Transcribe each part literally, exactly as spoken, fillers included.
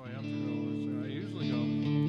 I have to go. I usually go.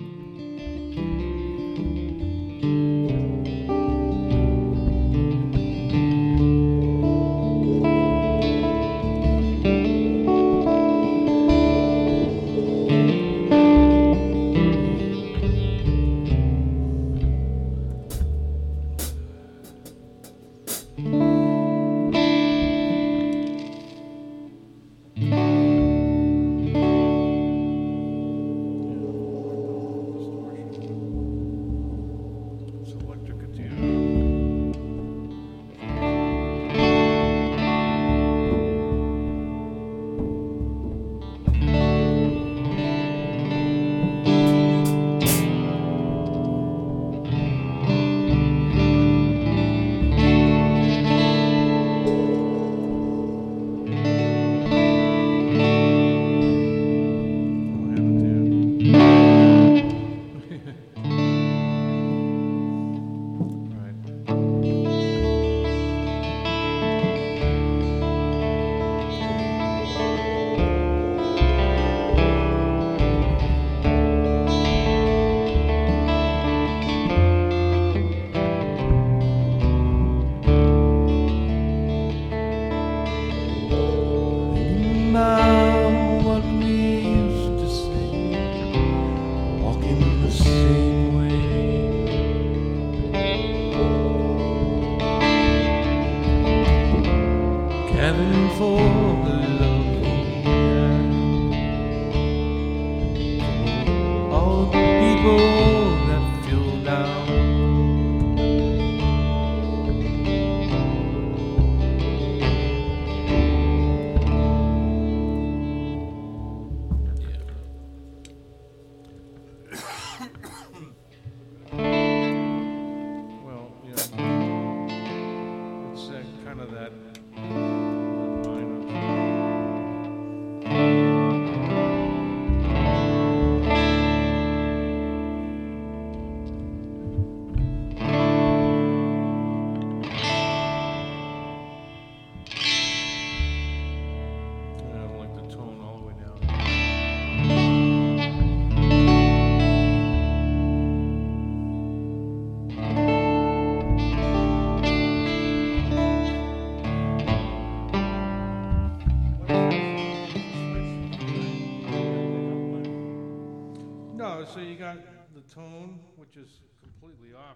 What we used to say, walking the same way, gathering for the love we had, all the people that feel down. Well, yeah. It's uh, kind of that line of. I don't like the tone all the way down. No, so you got the tone, which is completely off.